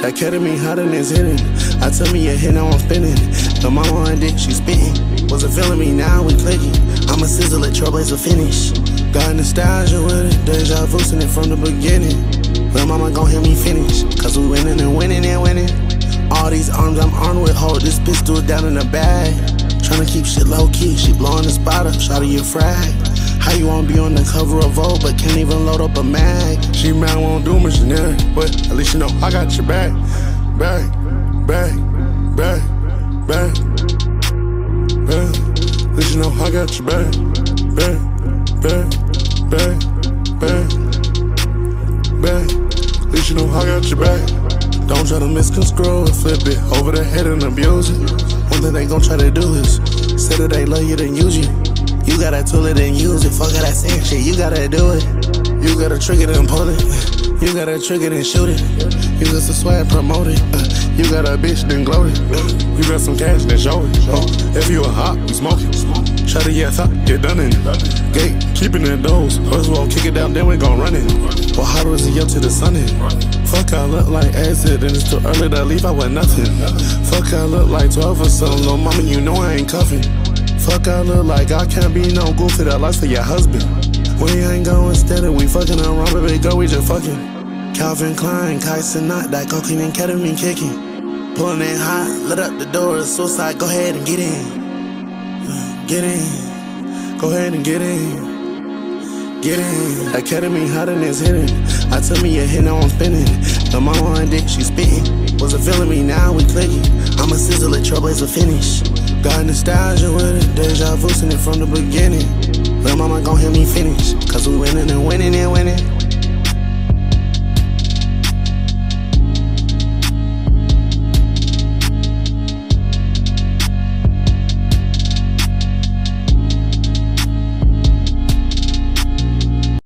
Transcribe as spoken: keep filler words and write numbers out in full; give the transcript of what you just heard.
That ketamine hotter than it's hitting. I tell me a hit, now I'm spinning. The mama on dick, she spitting. Wasn't feeling me, now we clicking. I'm a sizzle, a trailblazer finish. Got nostalgia with it, deja vu, seen it from the beginning. Lil' mama gon' hear me finish, cause we winning and winning and winning. All these arms I'm armed with, hold this pistol down in the bag. Tryna keep shit low key, she blowing the spot up, shot of your frag. How you wanna be on the cover of Vogue, but can't even load up a mag? She mad, won't do much generic, but at least you know I got your back. Back, back, back, back, back. At least you know I got your back. Back, back, back, back, back. At least you know I got your back. Don't try to misconstrue it, flip it over the head and abuse it. One thing they gon' try to do is say that they love you, then use you. You gotta tool it and use it, fuck all that saying shit, you gotta do it. You gotta trigger it and pull it. You gotta trigger it and shoot it. You got some swag, promote it. Uh, you got a bitch, then gloat it. Uh, you got some cash, then show it. Uh, if you a hot, you smoke it. Try to get top, get done in. Gate, keeping it those. First of all, kick it down, then we gon' run it. Well, how was it up to the sun in? Fuck, I look like acid, and it's too early to leave out with nothing. Fuck, I look like twelve or something, little mama, you know I ain't cuffing. Fuck, I look like I can't be no goofy, that life for your husband. We ain't going steady, we fucking around, baby girl, we just fucking. Calvin Klein, Kyson Knott, that cocaine and ketamine kicking. Pulling it hot, let up the door, suicide, go ahead and get in. Get in, go ahead and get in. Get in. That ketamine hotter than it's hitting. I tell me a hit, now I'm spinning. The mama on dick, she spitting. Wasn't feeling me, now we clicking. I'm a sizzle, a trailblazer finish. Got nostalgia with it, deja vu, seen it from the beginning. Lil' mama gon' hear me finish, cause we winning and winning and winning.